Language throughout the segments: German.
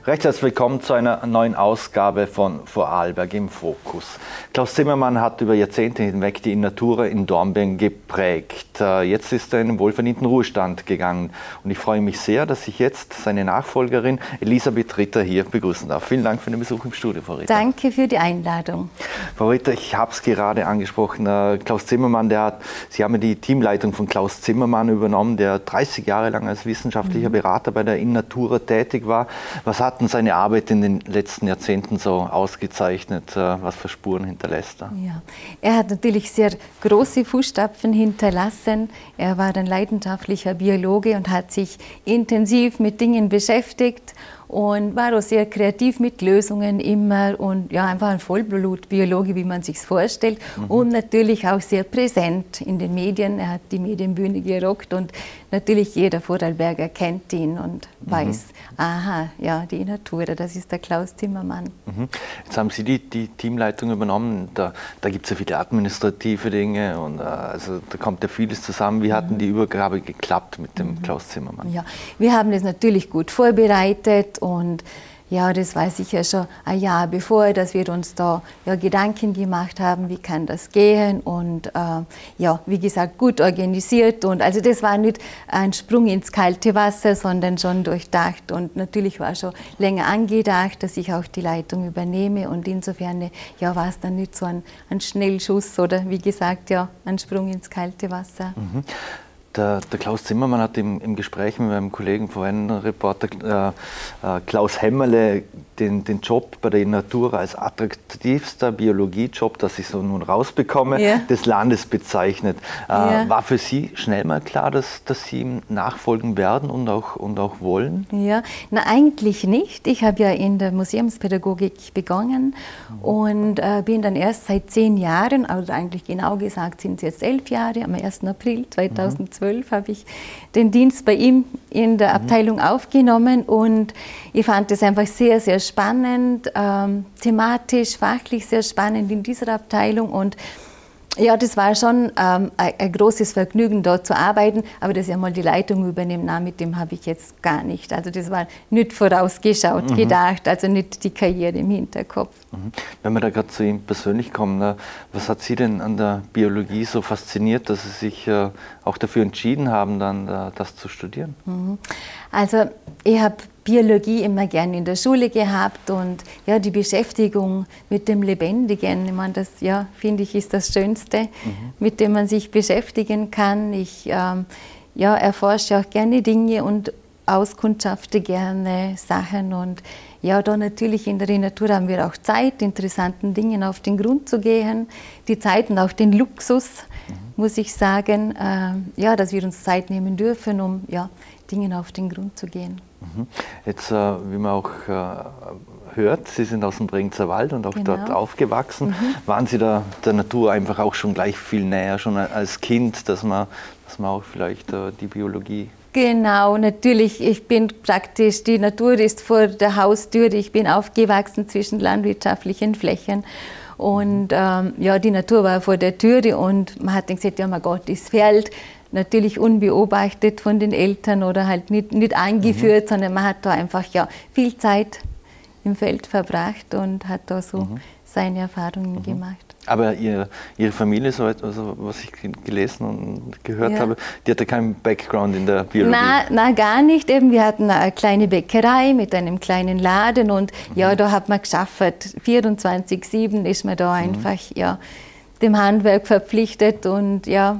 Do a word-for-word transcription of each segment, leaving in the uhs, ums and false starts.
Recht herzlich willkommen zu einer neuen Ausgabe von Vorarlberg im Fokus. Klaus Zimmermann hat über Jahrzehnte hinweg die Innatura in Dornbirn geprägt. Jetzt ist er in den wohlverdienten Ruhestand gegangen und ich freue mich sehr, dass ich jetzt seine Nachfolgerin Elisabeth Ritter hier begrüßen darf. Vielen Dank für den Besuch im Studio, Frau Ritter. Danke für die Einladung. Frau Ritter, ich habe es gerade angesprochen, Klaus Zimmermann, der hat, Sie haben ja die Teamleitung von Klaus Zimmermann übernommen, der dreißig Jahre lang als wissenschaftlicher Berater bei der Innatura tätig war. Was hat denn seine Arbeit in den letzten Jahrzehnten so ausgezeichnet? Was für Spuren hinterlässt er? Ja, er hat natürlich sehr große Fußstapfen hinterlassen. Er war ein leidenschaftlicher Biologe und hat sich intensiv mit Dingen beschäftigt und war auch sehr kreativ mit Lösungen immer und ja, einfach ein Vollblutbiologe, wie man sich vorstellt, mhm. und natürlich auch sehr präsent in den Medien. Er hat die Medienbühne gerockt und natürlich jeder Vorarlberger kennt ihn und mhm. weiß, aha, ja, die Innatura, das ist der Klaus Zimmermann. Mhm. Jetzt haben Sie die, die Teamleitung übernommen, da, da gibt es ja viele administrative Dinge und äh, also da kommt ja vieles zusammen. Wie hat denn die Übergabe geklappt mit dem mhm. Klaus Zimmermann? Ja, wir haben das natürlich gut vorbereitet. Und ja, das weiß ich ja schon ein Jahr bevor, dass wir uns da ja, Gedanken gemacht haben, wie kann das gehen und äh, ja, wie gesagt, gut organisiert. Und also das war nicht ein Sprung ins kalte Wasser, sondern schon durchdacht und natürlich war schon länger angedacht, dass ich auch die Leitung übernehme und insofern ja, war es dann nicht so ein, ein Schnellschuss oder wie gesagt, ja, ein Sprung ins kalte Wasser. Mhm. Der, der Klaus Zimmermann hat im, im Gespräch mit meinem Kollegen vorhin, Reporter äh, äh, Klaus Hämmerle, den, den Job bei der Innatura als attraktivster Biologiejob, das ich so nun rausbekomme, ja. des Landes bezeichnet. Äh, ja. War für Sie schnell mal klar, dass, dass Sie ihm nachfolgen werden und auch, und auch wollen? Ja, na eigentlich nicht. Ich habe ja in der Museumspädagogik begonnen mhm. und äh, bin dann erst seit zehn Jahren, oder eigentlich genau gesagt sind es jetzt elf Jahre, am ersten April zweitausendzwölf mhm. habe ich den Dienst bei ihm in der Abteilung mhm. aufgenommen und ich fand es einfach sehr, sehr spannend, ähm, thematisch, fachlich sehr spannend in dieser Abteilung und ja, das war schon ähm, ein, ein großes Vergnügen, dort zu arbeiten, aber dass ich einmal die Leitung übernehme, na, mit dem habe ich jetzt gar nicht. Also das war nicht vorausgeschaut, mhm. gedacht, also nicht die Karriere im Hinterkopf. Mhm. Wenn wir da gerade zu ihm persönlich kommen, ne, was hat Sie denn an der Biologie so fasziniert, dass Sie sich äh, auch dafür entschieden haben, dann äh, das zu studieren? Mhm. Also ich habe Biologie immer gern in der Schule gehabt und ja, die Beschäftigung mit dem Lebendigen, ich meine, das ja, finde ich, ist das Schönste, mhm. mit dem man sich beschäftigen kann. Ich ähm, ja, erforsche auch gerne Dinge und auskundschafte gerne Sachen und ja, da natürlich in der Innatura haben wir auch Zeit, interessanten Dingen auf den Grund zu gehen, die Zeit und auch den Luxus, mhm. muss ich sagen, äh, ja, dass wir uns Zeit nehmen dürfen, um ja, Dingen auf den Grund zu gehen. Jetzt, äh, wie man auch äh, hört, Sie sind aus dem Bregenzer Wald und auch genau. dort aufgewachsen. Mhm. Waren Sie da der Natur einfach auch schon gleich viel näher, schon als Kind, dass man, dass man auch vielleicht äh, die Biologie... Genau, natürlich. Ich bin praktisch, die Natur ist vor der Haustür. Ich bin aufgewachsen zwischen landwirtschaftlichen Flächen. Und ähm, ja, die Natur war vor der Türe und man hat dann gesagt, ja mein Gott, das Feld, natürlich unbeobachtet von den Eltern oder halt nicht, nicht angeführt, mhm. sondern man hat da einfach ja, viel Zeit im Feld verbracht und hat da so mhm. seine Erfahrungen mhm. gemacht. Aber ihr, Ihre Familie, so etwas, also was ich gelesen und gehört ja. habe, die hatte keinen Background in der Biologie? Na, na, gar nicht. Eben, wir hatten eine kleine Bäckerei mit einem kleinen Laden und mhm. ja, da hat man geschafft. vierundzwanzig sieben ist man da mhm. einfach ja, dem Handwerk verpflichtet und ja,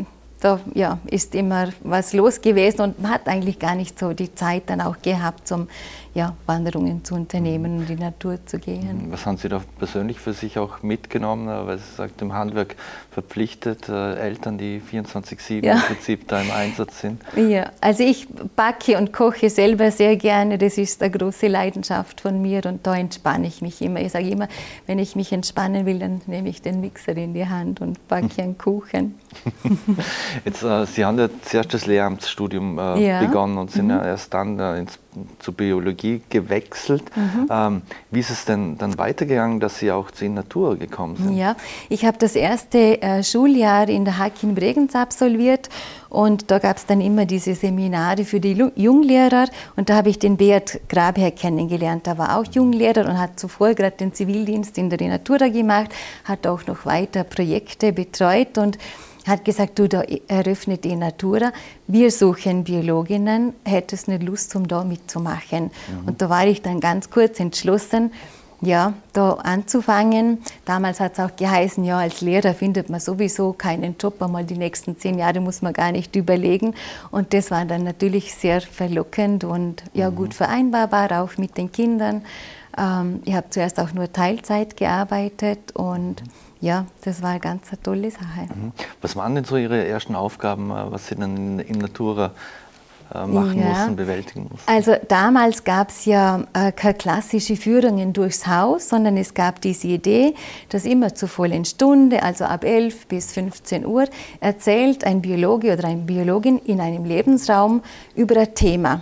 da ja, ist immer was los gewesen und man hat eigentlich gar nicht so die Zeit dann auch gehabt, um ja, Wanderungen zu unternehmen und in die Natur zu gehen. Was haben Sie da persönlich für sich auch mitgenommen, weil Sie sagt, im Handwerk verpflichtet, äh, Eltern, die vierundzwanzig sieben ja. im Prinzip da im Einsatz sind? Ja, also ich backe und koche selber sehr gerne, das ist eine große Leidenschaft von mir und da entspanne ich mich immer. Ich sage immer, wenn ich mich entspannen will, dann nehme ich den Mixer in die Hand und backe einen Kuchen. Jetzt, äh, Sie haben ja zuerst das Lehramtsstudium äh, ja. begonnen und sind mhm. ja erst dann äh, ins, zur Biologie gewechselt. Mhm. Ähm, wie ist es denn dann weitergegangen, dass Sie auch zur Innatura gekommen sind? Ja, ich habe das erste äh, Schuljahr in der H K in Bregenz absolviert und da gab es dann immer diese Seminare für die Lu Junglehrer und da habe ich den Beat Grabherr kennengelernt. Der war auch Junglehrer und hat zuvor gerade den Zivildienst in der Innatura gemacht, hat auch noch weiter Projekte betreut und hat gesagt, du, da eröffnet die Innatura, wir suchen Biologinnen, hättest nicht Lust, um da mitzumachen? Mhm. Und da war ich dann ganz kurz entschlossen, ja, da anzufangen. Damals hat es auch geheißen, ja, als Lehrer findet man sowieso keinen Job, einmal die nächsten zehn Jahre muss man gar nicht überlegen. Und das war dann natürlich sehr verlockend und ja, mhm. gut vereinbarbar, auch mit den Kindern. Ähm, ich habe zuerst auch nur Teilzeit gearbeitet und ja, das war eine ganz eine tolle Sache. Was waren denn so Ihre ersten Aufgaben, was Sie dann in Innatura äh, machen ja. mussten, bewältigen mussten? Also damals gab es ja äh, keine klassische Führungen durchs Haus, sondern es gab diese Idee, dass immer zur vollen Stunde, also ab elf bis fünfzehn Uhr, erzählt ein Biologe oder eine Biologin in einem Lebensraum über ein Thema.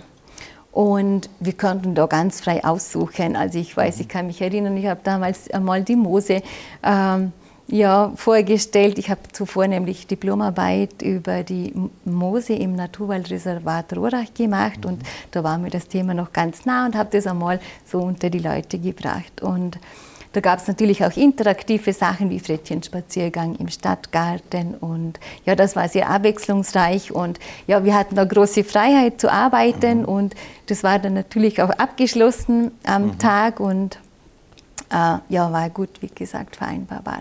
Und wir konnten da ganz frei aussuchen. Also ich weiß, ich kann mich erinnern, ich habe damals einmal die Moose ähm, ja, vorgestellt. Ich habe zuvor nämlich Diplomarbeit über die Moose im Naturwaldreservat Rohrach gemacht mhm. und da war mir das Thema noch ganz nah und habe das einmal so unter die Leute gebracht. Und da gab es natürlich auch interaktive Sachen wie Frettchenspaziergang im Stadtgarten und ja, das war sehr abwechslungsreich und ja, wir hatten da große Freiheit zu arbeiten mhm. und das war dann natürlich auch abgeschlossen am mhm. Tag und äh, ja, war gut, wie gesagt, vereinbarbar.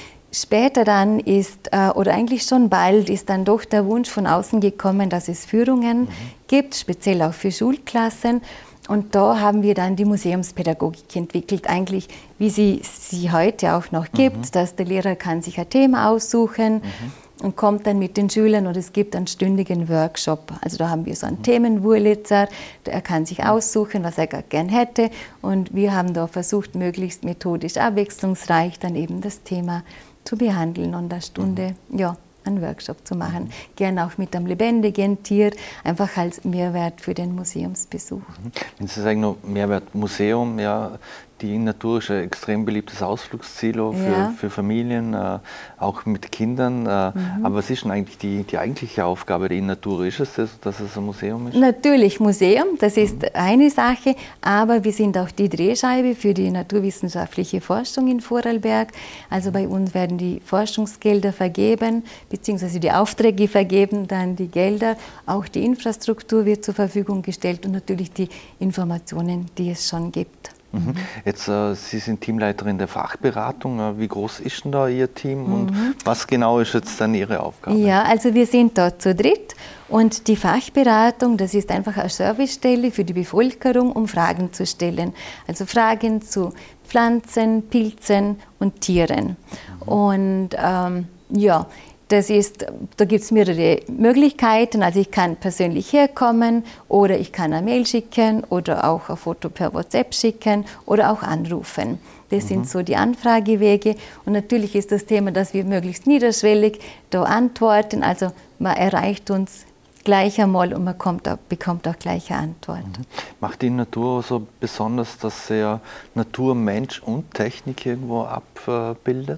Später dann ist, äh, oder eigentlich schon bald, ist dann doch der Wunsch von außen gekommen, dass es Führungen mhm. gibt, speziell auch für Schulklassen. Und da haben wir dann die Museumspädagogik entwickelt, eigentlich wie sie sie heute auch noch gibt, mhm. dass der Lehrer kann sich ein Thema aussuchen mhm. und kommt dann mit den Schülern und es gibt einen stündigen Workshop. Also da haben wir so einen mhm. Themenwurlitzer, er kann sich aussuchen, was er gern hätte und wir haben da versucht, möglichst methodisch abwechslungsreich dann eben das Thema zu behandeln und eine Stunde, mhm. ja, einen Workshop zu machen. Mhm. Gerne auch mit einem lebendigen Tier, einfach als Mehrwert für den Museumsbesuch. Wenn Sie sagen, noch Mehrwert Museum, ja, die Innatura ist ein extrem beliebtes Ausflugsziel für, ja. für Familien, äh, auch mit Kindern. Äh, mhm. Aber was ist denn eigentlich die, die eigentliche Aufgabe der Innatura? Ist es das, dass es ein Museum ist? Natürlich Museum, das ist mhm. eine Sache, aber wir sind auch die Drehscheibe für die naturwissenschaftliche Forschung in Vorarlberg. Also bei uns werden die Forschungsgelder vergeben, beziehungsweise die Aufträge vergeben, dann die Gelder, auch die Infrastruktur wird zur Verfügung gestellt und natürlich die Informationen, die es schon gibt. Mhm. Jetzt, äh, Sie sind Teamleiterin der Fachberatung. Äh, wie groß ist denn da Ihr Team und mhm. was genau ist jetzt dann Ihre Aufgabe? Ja, also wir sind dort zu dritt und die Fachberatung, das ist einfach eine Servicestelle für die Bevölkerung, um Fragen zu stellen. Also Fragen zu Pflanzen, Pilzen und Tieren. Mhm. Und ähm, ja, Das ist, da gibt es mehrere Möglichkeiten. Also ich kann persönlich herkommen oder ich kann eine Mail schicken oder auch ein Foto per WhatsApp schicken oder auch anrufen. Das mhm. sind so die Anfragewege. Und natürlich ist das Thema, dass wir möglichst niederschwellig da antworten. Also man erreicht uns gleich einmal und man kommt auch, bekommt auch gleich eine Antwort. Mhm. Macht die Natur so besonders, dass sie ja Natur, Mensch und Technik irgendwo abbildet?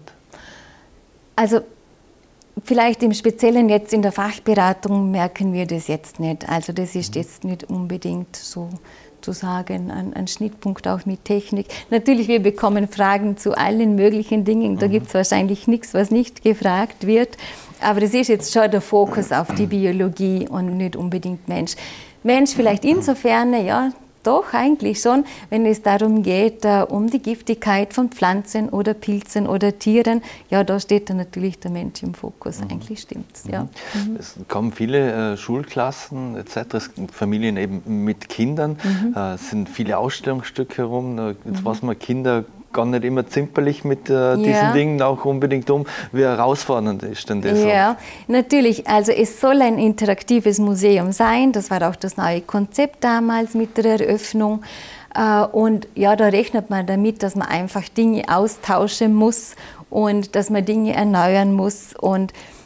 Also vielleicht im Speziellen jetzt in der Fachberatung merken wir das jetzt nicht. Also das ist jetzt nicht unbedingt so zu sagen, ein, ein Schnittpunkt auch mit Technik. Natürlich, wir bekommen Fragen zu allen möglichen Dingen. Da gibt es wahrscheinlich nichts, was nicht gefragt wird. Aber es ist jetzt schon der Fokus auf die Biologie und nicht unbedingt Mensch. Mensch vielleicht insofern, ja, doch eigentlich schon, wenn es darum geht, uh, um die Giftigkeit von Pflanzen oder Pilzen oder Tieren. Ja, da steht dann natürlich der Mensch im Fokus. Mhm. Eigentlich stimmt's. Mhm. Ja. Mhm. Es kommen viele äh, Schulklassen et cetera, es gibt Familien eben mit Kindern, mhm. äh, es sind viele Ausstellungsstücke herum. Jetzt mhm. weiß man, Kinder gar nicht immer zimperlich mit äh, diesen ja. Dingen auch unbedingt um. Wie herausfordernd ist denn das? Ja, auch? Natürlich. Also es soll ein interaktives Museum sein. Das war auch das neue Konzept damals mit der Eröffnung. Äh, und ja, da rechnet man damit, dass man einfach Dinge austauschen muss und dass man Dinge erneuern muss. Und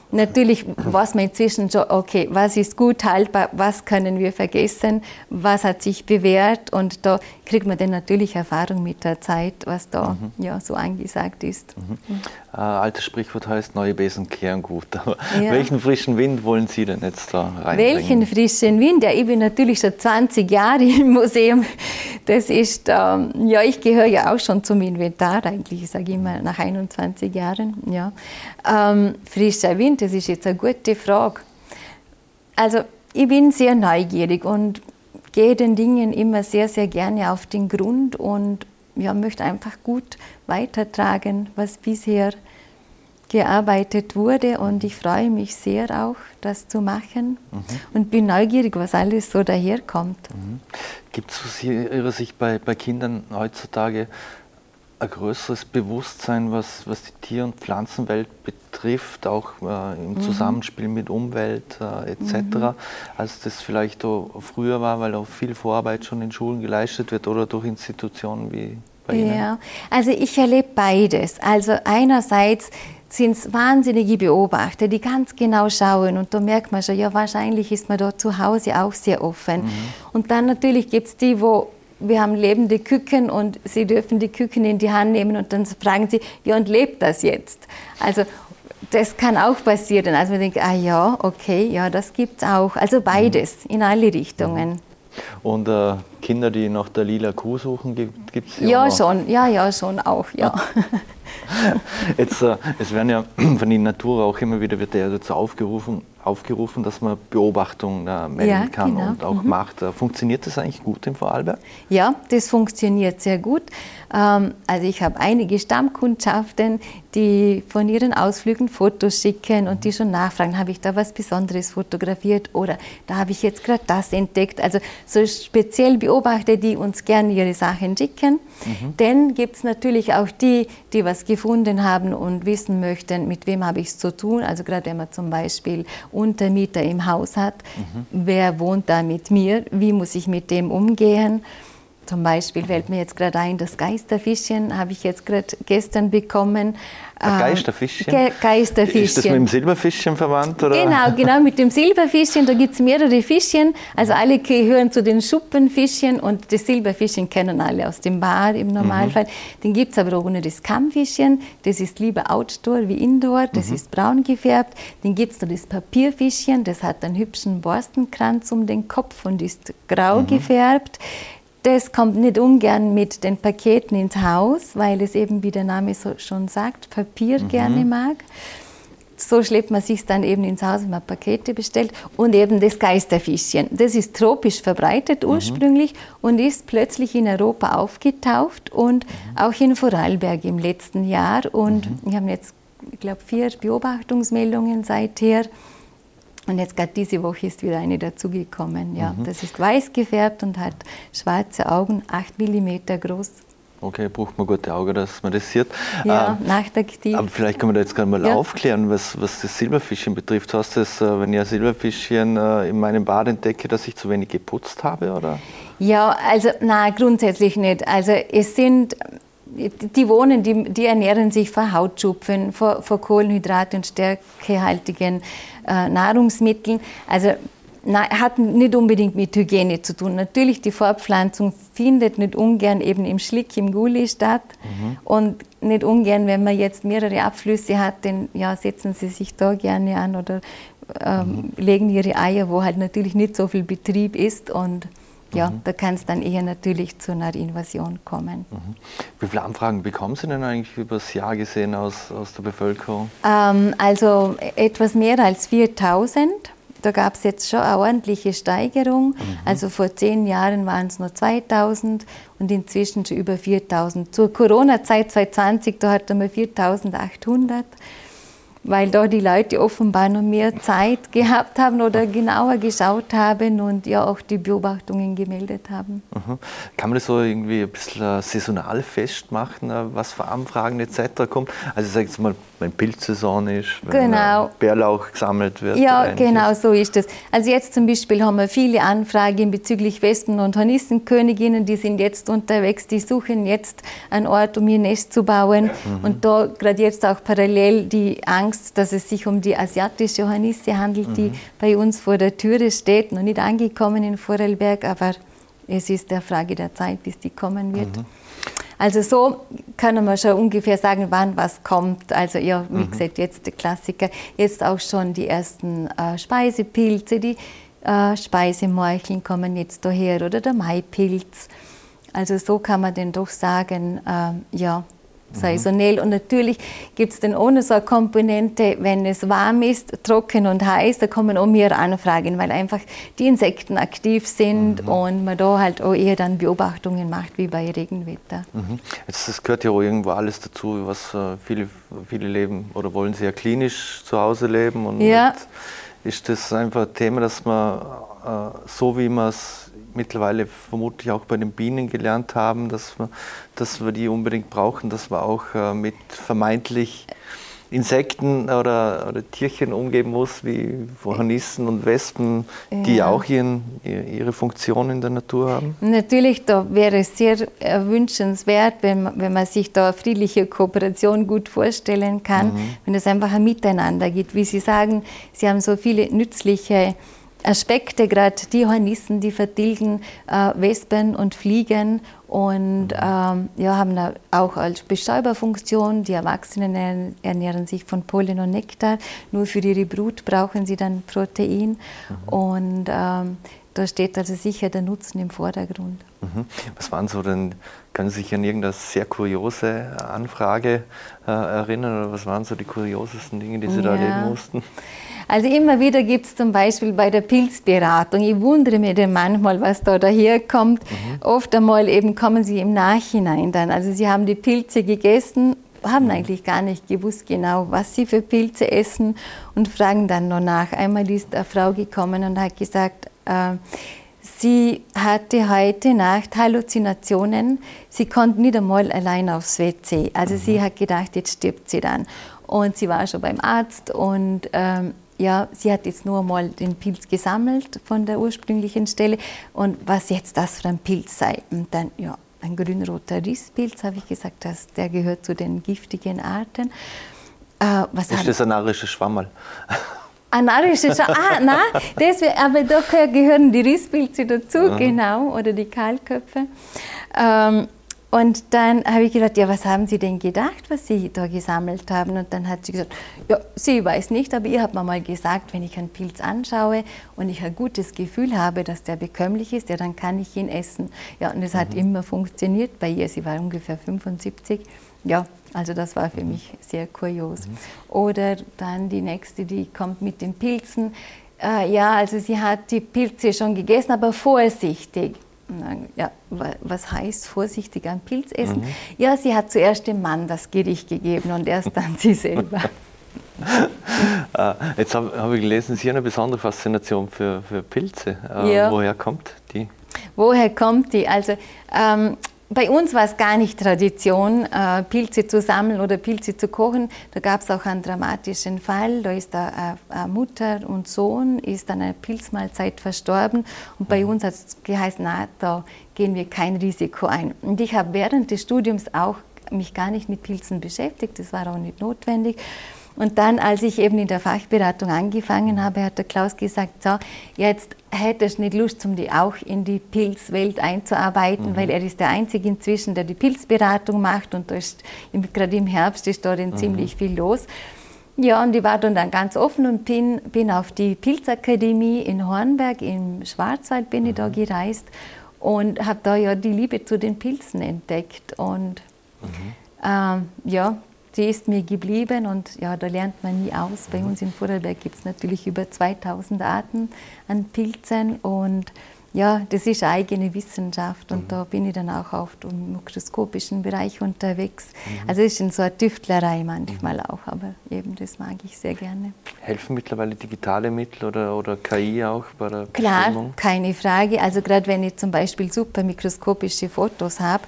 natürlich weiß man inzwischen schon, okay, was ist gut haltbar, was können wir vergessen, was hat sich bewährt, und da kriegt man dann natürlich Erfahrung mit der Zeit, was da mhm. ja, so angesagt ist. Mhm. Äh, altes Sprichwort heißt, neue Besen kehren gut. Aber ja. welchen frischen Wind wollen Sie denn jetzt da reinbringen? Welchen frischen Wind? Ja, ich bin natürlich schon zwanzig Jahre im Museum. Das ist, ähm, ja, ich gehöre ja auch schon zum Inventar eigentlich, ich sage immer nach einundzwanzig Jahren. Ja. Ähm, frischer Wind, das ist jetzt eine gute Frage. Also ich bin sehr neugierig und gehe den Dingen immer sehr, sehr gerne auf den Grund und ja, möchte einfach gut weitertragen, was bisher gearbeitet wurde, und ich freue mich sehr auch, das zu machen mhm. und bin neugierig, was alles so daherkommt. Mhm. Gibt es aus Ihrer Sicht bei, bei Kindern heutzutage ein größeres Bewusstsein, was, was die Tier- und Pflanzenwelt betrifft, auch äh, im mhm. Zusammenspiel mit Umwelt äh, et cetera, mhm. als das vielleicht auch früher war, weil auch viel Vorarbeit schon in Schulen geleistet wird oder durch Institutionen wie bei Ihnen? Ja, also ich erlebe beides. Also einerseits sind es wahnsinnige Beobachter, die ganz genau schauen, und da merkt man schon, ja, wahrscheinlich ist man da zu Hause auch sehr offen. Mhm. Und dann natürlich gibt es die, wo wir haben lebende Küken und sie dürfen die Küken in die Hand nehmen und dann fragen sie, ja, und lebt das jetzt? Also das kann auch passieren. Also man denkt, ah ja, okay, ja, das gibt es auch. Also beides, mhm. in alle Richtungen. Und äh, Kinder, die nach der lila Kuh suchen, gibt es ja auch schon, ja, ja, schon auch, ja. Jetzt, äh, es werden ja von der Natur auch immer wieder wird ja dazu aufgerufen, aufgerufen, dass man Beobachtungen äh, melden ja, kann genau. und auch mhm. macht. Äh, funktioniert das eigentlich gut im Vorarlberg? Ja, das funktioniert sehr gut. Ähm, also ich habe einige Stammkundschaften, die von ihren Ausflügen Fotos schicken und die schon nachfragen, habe ich da was Besonderes fotografiert oder da habe ich jetzt gerade das entdeckt. Also so speziell Beobachter, die uns gerne ihre Sachen schicken. Mhm. Dann gibt es natürlich auch die, die was gefunden haben und wissen möchten, mit wem habe ich es zu tun. Also gerade wenn man zum Beispiel Untermieter im Haus hat, mhm. wer wohnt da mit mir, wie muss ich mit dem umgehen. Zum Beispiel fällt mir jetzt gerade ein, das Geisterfischchen habe ich jetzt gerade gestern bekommen. Ein Geisterfischchen? Ge Geisterfischchen. Ist das mit dem Silberfischchen verwandt? Oder? Genau, genau, mit dem Silberfischchen, da gibt es mehrere Fischchen. Also alle gehören zu den Schuppenfischchen und das Silberfischchen kennen alle aus dem Bad im Normalfall. Mhm. Den gibt es aber auch ohne das Kammfischchen, das ist lieber Outdoor wie Indoor, das mhm. ist braun gefärbt. Dann gibt es noch das Papierfischchen, das hat einen hübschen Borstenkranz um den Kopf und ist grau mhm. gefärbt. Das kommt nicht ungern mit den Paketen ins Haus, weil es eben, wie der Name so schon sagt, Papier mhm. gerne mag. So schleppt man sich dann eben ins Haus, wenn man Pakete bestellt. Und eben das Geisterfischchen. Das ist tropisch verbreitet ursprünglich mhm. und ist plötzlich in Europa aufgetaucht und mhm. auch in Vorarlberg im letzten Jahr. Und mhm. wir haben jetzt, ich glaube, vier Beobachtungsmeldungen seither. Und jetzt gerade diese Woche ist wieder eine dazugekommen. Ja, mhm. Das ist weiß gefärbt und hat schwarze Augen, acht Millimeter groß. Okay, braucht man gute Augen, dass man das sieht. Ja, ähm, nachtaktiv. Aber vielleicht kann man da jetzt gerade mal ja. aufklären, was, was das Silberfischchen betrifft. Heißt das, wenn ich ein Silberfischchen in meinem Bad entdecke, dass ich zu wenig geputzt habe? Oder? Ja, also nein, grundsätzlich nicht. Also es sind... Die wohnen, die, die ernähren sich von Hautschupfen, von, von Kohlenhydrate und stärkehaltigen äh, Nahrungsmitteln. Also na, hat nicht unbedingt mit Hygiene zu tun. Natürlich, die Fortpflanzung findet nicht ungern eben im Schlick, im Gully statt. Mhm. Und nicht ungern, wenn man jetzt mehrere Abflüsse hat, dann ja, setzen sie sich da gerne an oder ähm, mhm. legen ihre Eier, wo halt natürlich nicht so viel Betrieb ist. Und ja, mhm. da kann es dann eher natürlich zu einer Invasion kommen. Mhm. Wie viele Anfragen bekommen Sie denn eigentlich über das Jahr gesehen aus, aus der Bevölkerung? Ähm, also etwas mehr als viertausend. Da gab es jetzt schon eine ordentliche Steigerung. Mhm. Also vor zehn Jahren waren es nur zweitausend und inzwischen schon über viertausend. Zur Corona-Zeit zweitausendzwanzig, da hatten wir viertausendachthundert. Weil da die Leute offenbar noch mehr Zeit gehabt haben oder genauer geschaut haben und ja auch die Beobachtungen gemeldet haben. Mhm. Kann man das so irgendwie ein bisschen saisonal festmachen, was für Anfragen et cetera kommt? Also ich sage jetzt mal, wenn Pilzsaison ist, wenn genau. Bärlauch gesammelt wird. Ja, genau so ist es. Also jetzt zum Beispiel haben wir viele Anfragen bezüglich Wespen- und Hornissenköniginnen, die sind jetzt unterwegs, die suchen jetzt einen Ort, um ihr Nest zu bauen. Mhm. Und da gerade jetzt auch parallel die Angst, dass es sich um die asiatische Hornisse handelt, mhm. die bei uns vor der Türe steht, noch nicht angekommen in Vorarlberg, aber es ist eine Frage der Zeit, bis die kommen wird. Mhm. Also so können wir schon ungefähr sagen, wann was kommt. Also ja, wie mhm. gesagt, jetzt der Klassiker, jetzt auch schon die ersten äh, Speisepilze, die äh, Speisemorcheln kommen jetzt daher oder der Maipilz. Also so kann man denn doch sagen, äh, ja, saisonell. Und natürlich gibt es dann ohne so eine Komponente, wenn es warm ist, trocken und heiß, da kommen auch mehr Anfragen, weil einfach die Insekten aktiv sind mhm. und man da halt auch eher dann Beobachtungen macht, wie bei Regenwetter. Mhm. Jetzt, das gehört ja auch irgendwo alles dazu, was äh, viele, viele leben oder wollen sehr klinisch zu Hause leben. Und ja. ist das einfach ein Thema, dass man äh, so wie man es mittlerweile vermutlich auch bei den Bienen gelernt haben, dass wir, dass wir die unbedingt brauchen, dass wir auch äh, mit vermeintlich Insekten oder, oder Tierchen umgeben muss, wie Hornissen und Wespen, ja. die auch ihren, ihre Funktion in der Natur haben? Natürlich, da wäre es sehr wünschenswert, wenn, wenn man sich da eine friedliche Kooperation gut vorstellen kann, mhm. wenn es einfach ein Miteinander gibt. Wie Sie sagen, Sie haben so viele nützliche Aspekte, gerade die Hornissen, die vertilgen äh, Wespen und Fliegen und ähm, ja, haben auch als Bestäuberfunktion. Die Erwachsenen ernähren sich von Pollen und Nektar. Nur für ihre Brut brauchen sie dann Protein. Mhm. Und ähm, da steht also sicher der Nutzen im Vordergrund. Mhm. Was waren so denn, können Sie sich an irgendeine sehr kuriose Anfrage äh, erinnern? Oder was waren so die kuriosesten Dinge, die Sie ja. da erleben mussten? Also immer wieder gibt es zum Beispiel bei der Pilzberatung, ich wundere mich dann manchmal, was da daherkommt. Mhm. Oft einmal eben kommen sie im Nachhinein dann. Also sie haben die Pilze gegessen, haben mhm. eigentlich gar nicht gewusst genau, was sie für Pilze essen und fragen dann noch nach. Einmal ist eine Frau gekommen und hat gesagt, äh, sie hatte heute Nacht Halluzinationen. Sie konnte nicht einmal allein aufs W C. Also mhm. sie hat gedacht, jetzt stirbt sie dann. Und sie war schon beim Arzt und ähm, ja, sie hat jetzt nur mal den Pilz gesammelt von der ursprünglichen Stelle und was jetzt das für ein Pilz sei. Und dann, ja, ein grün-roter Risspilz, habe ich gesagt, das, der gehört zu den giftigen Arten. Äh, was ist das ein arisches Schwammerl? Ein arisches Schwammerl, ah, nein, deswegen, aber doch gehören die Risspilze dazu, mhm. genau, oder die Kahlköpfe. Ähm, Und dann habe ich gedacht, ja, was haben Sie denn gedacht, was Sie da gesammelt haben? Und dann hat sie gesagt, ja, sie weiß nicht, aber ihr habt mir mal gesagt, wenn ich einen Pilz anschaue und ich ein gutes Gefühl habe, dass der bekömmlich ist, ja, dann kann ich ihn essen. Ja, und es hat mhm. immer funktioniert bei ihr. Sie war ungefähr fünfundsiebzig. Ja, also das war für mhm. mich sehr kurios. Mhm. Oder dann die nächste, die kommt mit den Pilzen. Äh, ja, also sie hat die Pilze schon gegessen, aber vorsichtig. Ja, was heißt vorsichtig am Pilz essen? Mhm. Ja, sie hat zuerst dem Mann das Gericht gegeben und erst dann sie selber. Jetzt habe hab ich gelesen, Sie haben eine besondere Faszination für, für Pilze. Ja. Woher kommt die? Woher kommt die? Also ähm, bei uns war es gar nicht Tradition, äh, Pilze zu sammeln oder Pilze zu kochen. Da gab es auch einen dramatischen Fall. Da ist eine, eine Mutter und Sohn ist an einer Pilzmahlzeit verstorben. Und bei uns hat es geheißen, na, da gehen wir kein Risiko ein. Und ich habe während des Studiums auch mich gar nicht mit Pilzen beschäftigt. Das war auch nicht notwendig. Und dann, als ich eben in der Fachberatung angefangen habe, hat der Klaus gesagt, so, jetzt hättest du nicht Lust, um die auch in die Pilzwelt einzuarbeiten, mhm. weil er ist der Einzige inzwischen, der die Pilzberatung macht und da ist, gerade im Herbst ist da dann mhm. ziemlich viel los. Ja, und ich war dann, dann ganz offen und bin, bin auf die Pilzakademie in Hornberg, im Schwarzwald bin mhm. ich da gereist und habe da ja die Liebe zu den Pilzen entdeckt und mhm. ähm, ja, sie ist mir geblieben und ja, da lernt man nie aus. Bei uns in Vorarlberg gibt es natürlich über zweitausend Arten an Pilzen und ja, das ist eine eigene Wissenschaft und mhm. da bin ich dann auch auf dem mikroskopischen Bereich unterwegs. Mhm. Also es ist so eine Tüftlerei manchmal mhm. auch, aber eben das mag ich sehr gerne. Helfen mittlerweile digitale Mittel oder, oder K I auch bei der Klar, Bestimmung? keine Frage. Also gerade wenn ich zum Beispiel super mikroskopische Fotos habe,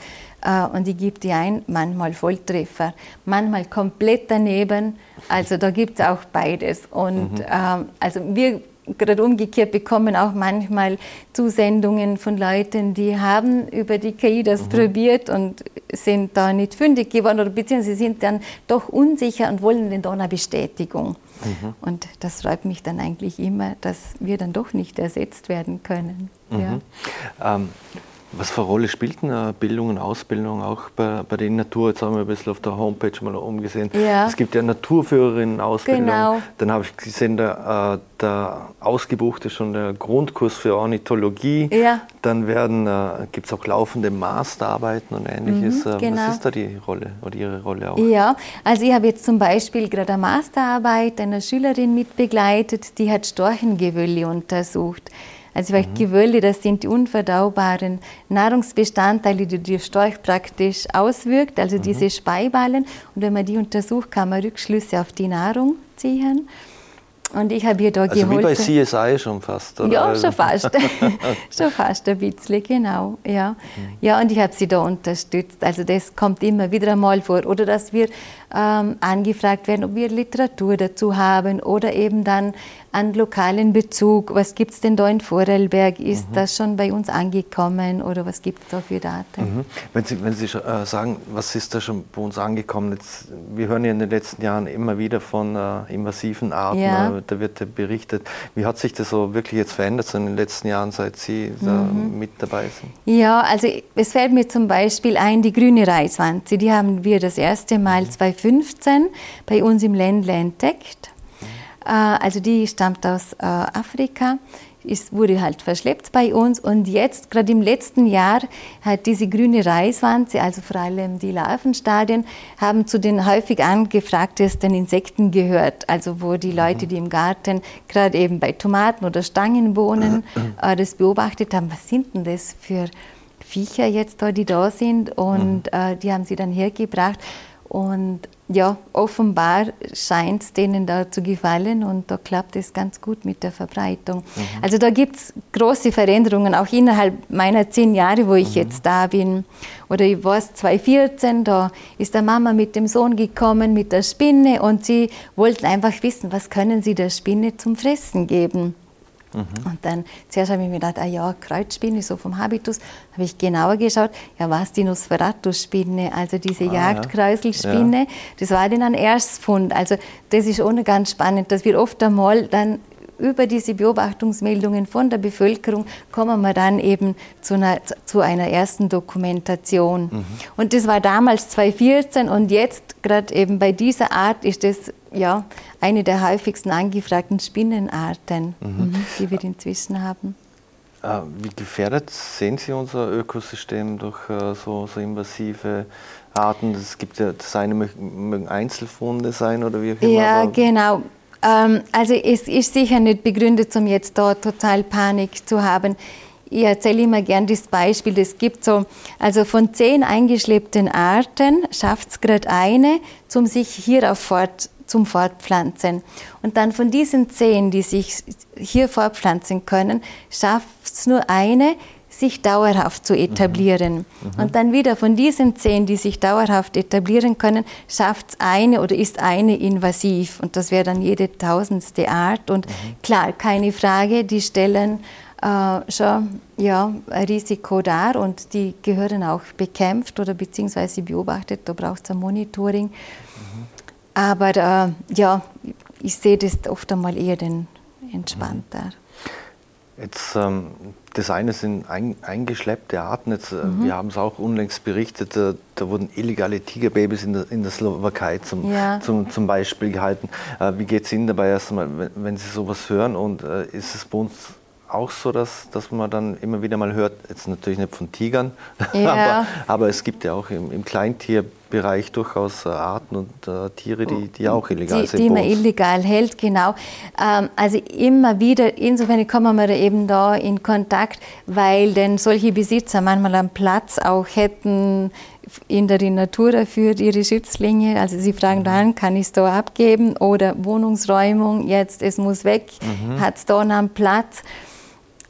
äh, und ich gebe die ein, manchmal Volltreffer, manchmal komplett daneben, also da gibt es auch beides. Und mhm. ähm, also wir gerade umgekehrt bekommen auch manchmal Zusendungen von Leuten, die haben über die K I das mhm. probiert und sind da nicht fündig geworden oder beziehungsweise sind dann doch unsicher und wollen dann eine Bestätigung. Mhm. Und das freut mich dann eigentlich immer, dass wir dann doch nicht ersetzt werden können. Mhm. Ja. Ähm, was für eine Rolle spielt denn Bildung und Ausbildung auch bei, bei der Natur? Jetzt haben wir ein bisschen auf der Homepage mal umgesehen. Ja. Es gibt ja Naturführerinnen-Ausbildung. Genau. Dann habe ich gesehen, der, der ausgebucht ist schon der Grundkurs für Ornithologie. Ja. Dann werden, äh, gibt es auch laufende Masterarbeiten und Ähnliches. Mhm, genau. Was ist da die Rolle oder Ihre Rolle auch? Ja, also ich habe jetzt zum Beispiel gerade eine Masterarbeit einer Schülerin mitbegleitet, die hat Storchengewölle untersucht. Also mhm. Gewölle, das sind die unverdaubaren Nahrungsbestandteile, die der Storch praktisch auswirkt, also mhm. diese Speiballen. Und wenn man die untersucht, kann man Rückschlüsse auf die Nahrung ziehen. Und ich habe ihr da also geholfen. Wie bei C S I schon fast, oder? Ja, schon fast. schon fast ein bisschen, genau. Ja, mhm. ja und ich habe sie da unterstützt. Also das kommt immer wieder einmal vor. Oder dass wir ähm, angefragt werden, ob wir Literatur dazu haben oder eben dann einen lokalen Bezug. Was gibt es denn da in Vorarlberg? Ist mhm. das schon bei uns angekommen oder was gibt es da für Daten? Mhm. Wenn Sie, wenn Sie äh, sagen, was ist da schon bei uns angekommen? Jetzt, wir hören ja in den letzten Jahren immer wieder von äh, invasiven Arten, ja. äh, da wird ja berichtet. Wie hat sich das so wirklich jetzt verändert so in den letzten Jahren, seit Sie mhm. da mit dabei sind? Ja, also es fällt mir zum Beispiel ein, die grüne Reiswanze, die haben wir das erste Mal mhm. zweitausendfünfzehn bei uns im Ländle entdeckt. Also die stammt aus äh, Afrika, ist, wurde halt verschleppt bei uns und jetzt, gerade im letzten Jahr, hat diese grüne Reiswanze, also vor allem die Larvenstadien, haben zu den häufig angefragtesten Insekten gehört. Also wo die Leute, die im Garten, gerade eben bei Tomaten oder Stangenbohnen, äh, das beobachtet haben, was sind denn das für Viecher jetzt da, die da sind, und äh, die haben sie dann hergebracht. Und ja, offenbar scheint es denen da zu gefallen und da klappt es ganz gut mit der Verbreitung. Mhm. Also da gibt es große Veränderungen, auch innerhalb meiner zehn Jahre, wo ich mhm. jetzt da bin. Oder ich war es zweitausendvierzehn, da ist der Mama mit dem Sohn gekommen, mit der Spinne, und sie wollten einfach wissen, was können sie der Spinne zum Fressen geben. Mhm. Und dann, zuerst habe ich mir gedacht, ah ja, Kreuzspinne, so vom Habitus, habe ich genauer geschaut, ja, was die Nosferatu-Spinne, also diese ah, Jagdkräuselspinne, ja. das war dann ein Erstfund. Also das ist auch ganz spannend, dass wir oft einmal dann über diese Beobachtungsmeldungen von der Bevölkerung kommen wir dann eben zu einer, zu einer ersten Dokumentation. Mhm. Und das war damals zweitausendvierzehn und jetzt, gerade eben bei dieser Art, ist das ja eine der häufigsten angefragten Spinnenarten, mhm. die wir inzwischen haben. Wie gefährdet sehen Sie unser Ökosystem durch so, so invasive Arten? Es gibt ja, das eine mögen Einzelfunde sein oder wie auch immer. Ja, genau. Also es ist sicher nicht begründet, um jetzt da total Panik zu haben. Ich erzähle immer gern das Beispiel, es gibt so, also von zehn eingeschleppten Arten schafft es gerade eine, zum sich hierauf fort, zum Fortpflanzen. Und dann von diesen zehn, die sich hier fortpflanzen können, schafft es nur eine, sich dauerhaft zu etablieren. Mhm. Mhm. Und dann wieder von diesen zehn, die sich dauerhaft etablieren können, schafft es eine oder ist eine invasiv. Und das wäre dann jede tausendste Art. Und mhm. klar, keine Frage, die stellen äh, schon ja, ein Risiko dar und die gehören auch bekämpft oder beziehungsweise beobachtet. Da braucht es ein Monitoring. Mhm. Aber äh, ja, ich sehe das oft einmal eher den entspannter. Jetzt, ähm, das eine sind ein, eingeschleppte Arten. Jetzt, äh, mhm. Wir haben es auch unlängst berichtet, äh, da wurden illegale Tigerbabys in der, in der Slowakei zum, ja. zum, zum Beispiel gehalten. Äh, wie geht es Ihnen dabei erstmal, wenn, wenn Sie sowas hören? Und äh, ist es bei uns auch so, dass, dass man dann immer wieder mal hört, jetzt natürlich nicht von Tigern, ja. aber, aber es gibt ja auch im, im Kleintierbereich durchaus äh, Arten und äh, Tiere, die, die auch illegal die, sind. Die man illegal hält, genau. Ähm, also immer wieder, insofern kommen wir eben da in Kontakt, weil denn solche Besitzer manchmal am Platz auch hätten in der Natur für ihre Schützlinge, also sie fragen dann, kann ich es da abgeben oder Wohnungsräumung, jetzt es muss weg, mhm. hat es da noch einen Platz.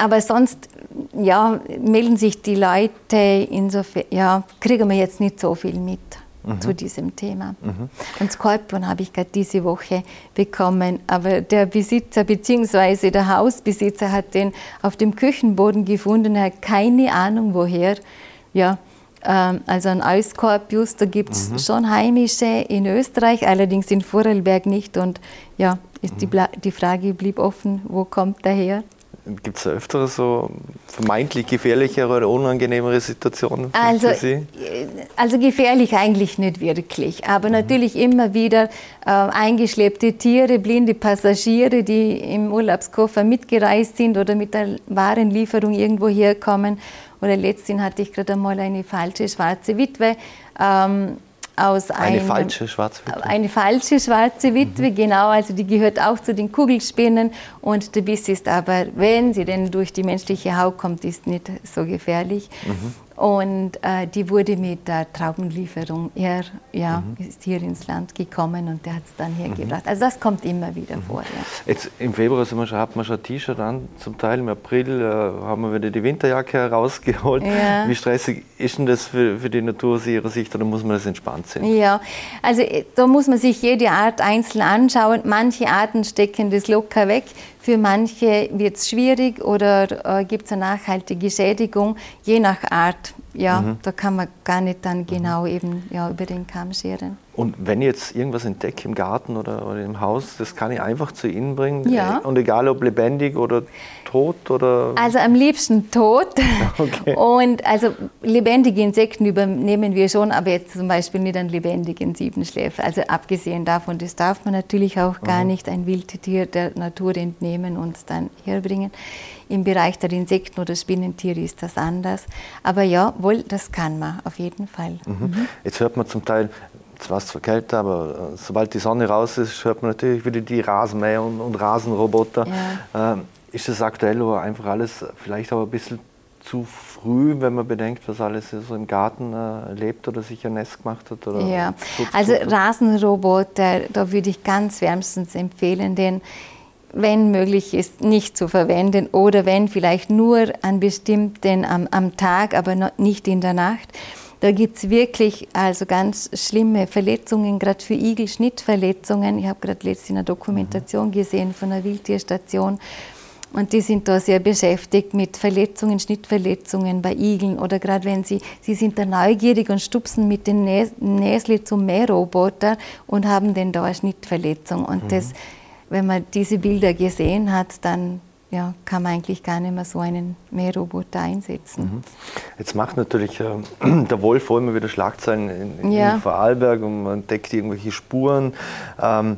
aber sonst ja, melden sich die Leute, insofern ja, kriegen wir jetzt nicht so viel mit. Mhm. Zu diesem Thema. Mhm. Und Skorpion habe ich gerade diese Woche bekommen, aber der Besitzer bzw. der Hausbesitzer hat den auf dem Küchenboden gefunden, er hat keine Ahnung woher. Ja, ähm, also ein Euskorpius, da gibt es mhm. schon heimische in Österreich, allerdings in Vorarlberg nicht und ja, ist mhm. die, die Frage blieb offen, wo kommt der her? Gibt es öfter so vermeintlich gefährlichere oder unangenehmere Situationen für, also, für Sie? Also gefährlich eigentlich nicht wirklich, aber mhm. natürlich immer wieder äh, eingeschleppte Tiere, blinde Passagiere, die im Urlaubskoffer mitgereist sind oder mit der Warenlieferung irgendwo herkommen. Oder letztens hatte ich gerade einmal eine falsche schwarze Witwe. Ähm, Aus eine einem, falsche schwarze Witwe? Eine falsche schwarze Witwe, mhm. genau. Also die gehört auch zu den Kugelspinnen. Und der Biss ist aber, wenn sie denn durch die menschliche Haut kommt, ist nicht so gefährlich. Mhm. Und äh, die wurde mit der Traubenlieferung, er ja, mhm. ist hier ins Land gekommen und der hat es dann hergebracht. Mhm. Also das kommt immer wieder mhm. vor. Ja. Jetzt im Februar sind wir schon, hat man schon ein T-Shirt an, zum Teil im April äh, haben wir wieder die Winterjacke herausgeholt. Ja. Wie stressig ist denn das für, für die Natur aus Ihrer Sicht oder muss man das entspannt sehen? Ja, also da muss man sich jede Art einzeln anschauen. Manche Arten stecken das locker weg. Für manche wird es schwierig oder äh, gibt es eine nachhaltige Schädigung, je nach Art. Ja, mhm. da kann man gar nicht dann genau eben ja, über den Kamm scheren. Und wenn ich jetzt irgendwas entdecke im Garten oder, oder im Haus, das kann ich einfach zu Ihnen bringen? Ja. Und egal ob lebendig oder tot? Oder? Also am liebsten tot. Okay. Und also lebendige Insekten übernehmen wir schon, aber jetzt zum Beispiel nicht einen lebendigen Siebenschläfer. Also abgesehen davon, das darf man natürlich auch gar mhm. nicht ein Wildtier der Natur entnehmen und es dann herbringen. Im Bereich der Insekten oder Spinnentiere ist das anders. Aber ja, wohl, das kann man auf jeden Fall. Mhm. Mhm. Jetzt hört man zum Teil, jetzt war es zwar kälter, aber sobald die Sonne raus ist, hört man natürlich wieder die Rasenmäher und, und Rasenroboter. Ja. Ähm, ist das aktuell aber einfach alles vielleicht auch ein bisschen zu früh, wenn man bedenkt, was alles so im Garten äh, lebt oder sich ein Nest gemacht hat? Oder ja, also Rasenroboter, da würde ich ganz wärmstens empfehlen, den wenn möglich ist, nicht zu verwenden oder wenn vielleicht nur an bestimmten am, am Tag, aber noch nicht in der Nacht. Da gibt es wirklich also ganz schlimme Verletzungen, gerade für Igel, Schnittverletzungen. Ich habe gerade letztens eine Dokumentation gesehen von einer Wildtierstation und die sind da sehr beschäftigt mit Verletzungen, Schnittverletzungen bei Igeln oder gerade wenn sie, sie sind da neugierig und stupsen mit den Näs, Näsli zum Mähroboter und haben dann da eine Schnittverletzung und mhm. das wenn man diese Bilder gesehen hat, dann ja, kann man eigentlich gar nicht mehr so einen Mähroboter einsetzen. Mhm. Jetzt macht natürlich äh, der Wolf vor immer wieder Schlagzeilen in, in, ja. in Vorarlberg und man entdeckt irgendwelche Spuren. Ähm,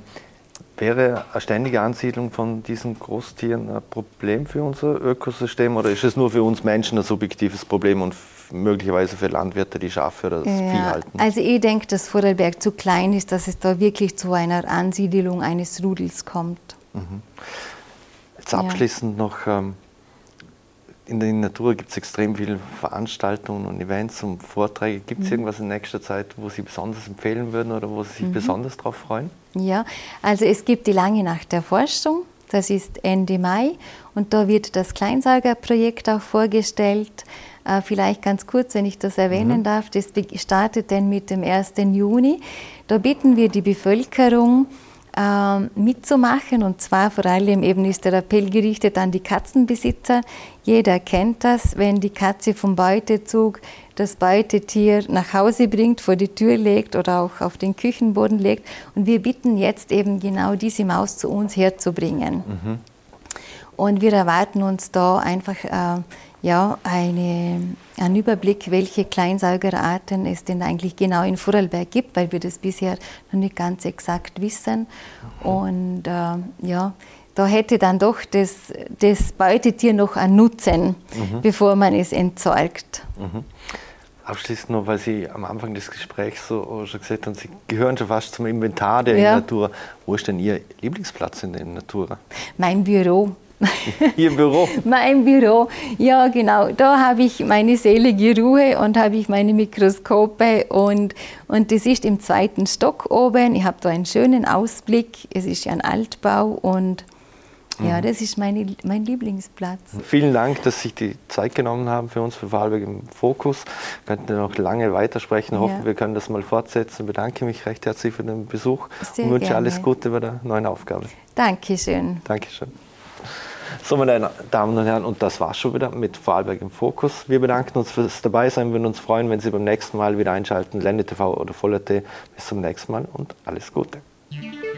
wäre eine ständige Ansiedlung von diesen Großtieren ein Problem für unser Ökosystem oder ist es nur für uns Menschen ein subjektives Problem und möglicherweise für Landwirte, die Schafe oder das ja, Vieh halten? Also ich denke, dass Vorarlberg zu klein ist, dass es da wirklich zu einer Ansiedelung eines Rudels kommt. Mhm. Jetzt abschließend ja. noch, ähm, in der Natur gibt es extrem viele Veranstaltungen und Events und Vorträge. Gibt es mhm. irgendwas in nächster Zeit, wo Sie besonders empfehlen würden oder wo Sie sich mhm. besonders darauf freuen? Ja, also es gibt die Lange Nacht der Forschung. Das ist Ende Mai und da wird das Kleinsaugerprojekt auch vorgestellt. Äh, vielleicht ganz kurz, wenn ich das erwähnen mhm. darf, das startet dann mit dem ersten Juni. Da bitten wir die Bevölkerung äh, mitzumachen und zwar vor allem eben ist der Appell gerichtet an die Katzenbesitzer. Jeder kennt das, wenn die Katze vom Beutezug das Beutetier nach Hause bringt, vor die Tür legt oder auch auf den Küchenboden legt. Und wir bitten jetzt eben genau diese Maus zu uns herzubringen. Mhm. Und wir erwarten uns da einfach äh, ja, eine, einen Überblick, welche Kleinsaugerarten es denn eigentlich genau in Vorarlberg gibt, weil wir das bisher noch nicht ganz exakt wissen. Mhm. Und äh, ja, da hätte dann doch das, das Beutetier noch einen Nutzen, mhm. bevor man es entsorgt. Mhm. Abschließend noch, weil Sie am Anfang des Gesprächs so schon gesagt haben, Sie gehören schon fast zum Inventar der ja. Natur. Wo ist denn Ihr Lieblingsplatz in der Natur? Mein Büro. Ihr Büro? Mein Büro, ja genau. Da habe ich meine selige Ruhe und habe ich meine Mikroskope und, und das ist im zweiten Stock oben. Ich habe da einen schönen Ausblick. Es ist ja ein Altbau und Ja, das ist meine, mein Lieblingsplatz. Vielen Dank, dass Sie sich die Zeit genommen haben für uns, für Vorarlberg im Fokus. Wir könnten noch lange weitersprechen. Ich hoffe, ja. wir können das mal fortsetzen. Ich bedanke mich recht herzlich für den Besuch Sehr und wünsche gerne. alles Gute bei der neuen Aufgabe. Dankeschön. Dankeschön. So, meine Damen und Herren, und das war's schon wieder mit Vorarlberg im Fokus. Wir bedanken uns fürs Dabeisein. Wir würden uns freuen, wenn Sie beim nächsten Mal wieder einschalten. Ländle T V oder Voller T. Bis zum nächsten Mal und alles Gute.